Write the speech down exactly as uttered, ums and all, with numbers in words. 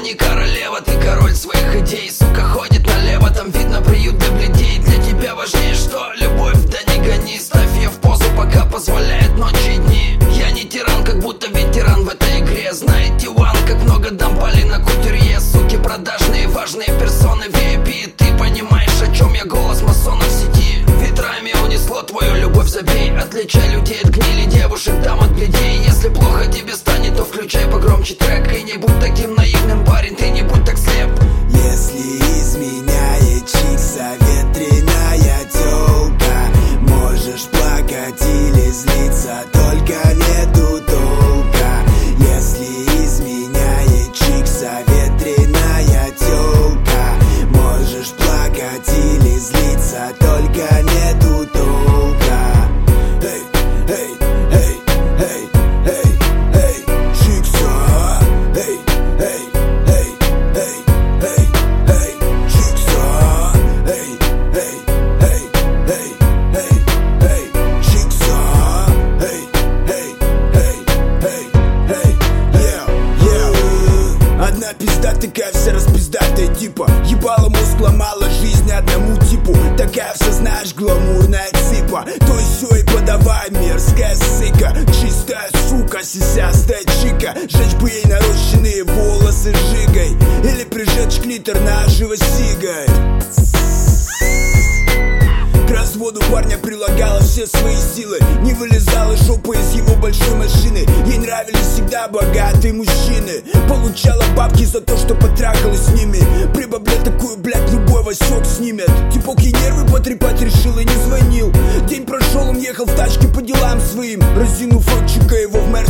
не королева, ты король своих идей. Сука ходит налево, там видно приют для бледей. Для тебя важнее что? Любовь, да не гони. Ставь ее в позу, пока позволяет ночи и дни. Я не тиран, как будто ветеран в этой игре. Знаете, Ван, как много дампали на кутюрье. Суки продажные, важные персоны ви ай пи. Ты понимаешь, о чем я, голос масона в сети. Ветрами унесло твою любовь, забей. Отличай людей от гнили, девушек, дам от бледей. Если плохо тебе станет, то включай погромче трек. И не будь таким наивным, парень, ты не будь так слеп. Если изменяет чикса ветреная тёлка, можешь плакать или злиться, только нету толка. Если изменяет чикса ветреная тёлка, можешь плакать или злиться, только нету толка. Эй, эй, эй, эй, эй, эй, чикса, эй, эй, эй, эй, эй, эй, чикса, эй, эй, эй, эй, эй, эй, чикса, эй, эй, эй, эй, эй, yeah, yeah. Одна пизда такая вся распиздатая типа, ебала мозг, ломала жизнь одному типу. Такая вся, знаешь, гламурная цыпа. То и сё и подавай, мерзкая сыка. Чистая сука, сисястая чика. Жечь бы ей нарощенные волосы жигой, или прижечь клитор наживо сигой. К разводу парня прилагала все свои силы, не вылезала жопа из его большой машины. Ей нравились всегда богатые мужчины, получала бабки за то, что потрахалась с ними. При бабле такую, блядь, любой Васек снимет. Типок ей нервы потрепать решил и не звонил. День прошел, он ехал в тачке по делам своим, разинув рот, чика его в мерс